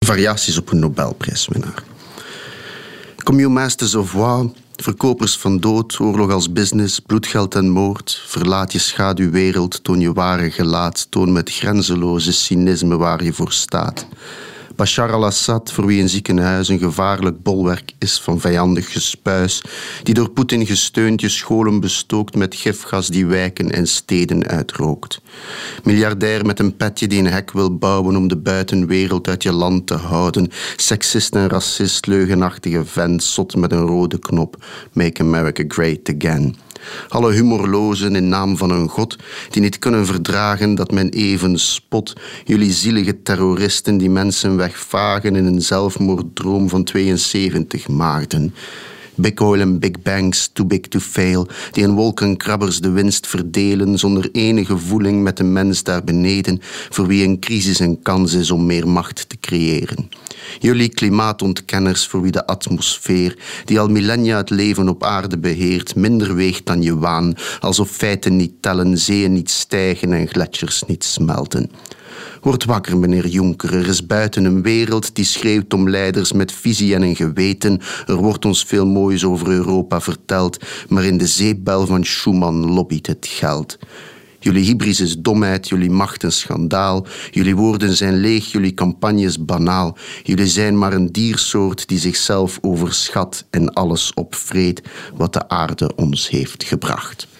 variaties op een Nobelprijswinnaar. Comme you masters of war, verkopers van dood, oorlog als business, bloedgeld en moord. Verlaat je schaduwwereld, toon je ware gelaat, toon met grenzeloze cynisme waar je voor staat. Bashar al-Assad, voor wie een ziekenhuis een gevaarlijk bolwerk is van vijandig gespuis, die door Poetin gesteund je scholen bestookt met gifgas die wijken en steden uitrookt. Miljardair met een petje die een hek wil bouwen om de buitenwereld uit je land te houden. Seksist en racist, leugenachtige vent, zot met een rode knop. Make America Great Again. Alle humorlozen in naam van een god die niet kunnen verdragen dat men even spot. Jullie zielige terroristen die mensen wegvagen in een zelfmoorddroom van 72 maagden. Big oil en big banks, too big to fail, die in wolkenkrabbers de winst verdelen zonder enige voeling met de mens daar beneden, voor wie een crisis een kans is om meer macht te creëren. Jullie klimaatontkenners, voor wie de atmosfeer, die al millennia het leven op aarde beheert, minder weegt dan je waan, alsof feiten niet tellen, zeeën niet stijgen en gletsjers niet smelten. Word wakker, meneer Juncker, er is buiten een wereld die schreeuwt om leiders met visie en een geweten. Er wordt ons veel moois over Europa verteld, maar in de zeepbel van Schuman lobbyt het geld. Jullie hybris is domheid, jullie macht een schandaal. Jullie woorden zijn leeg, jullie campagnes banaal. Jullie zijn maar een diersoort die zichzelf overschat en alles opvreet wat de aarde ons heeft gebracht.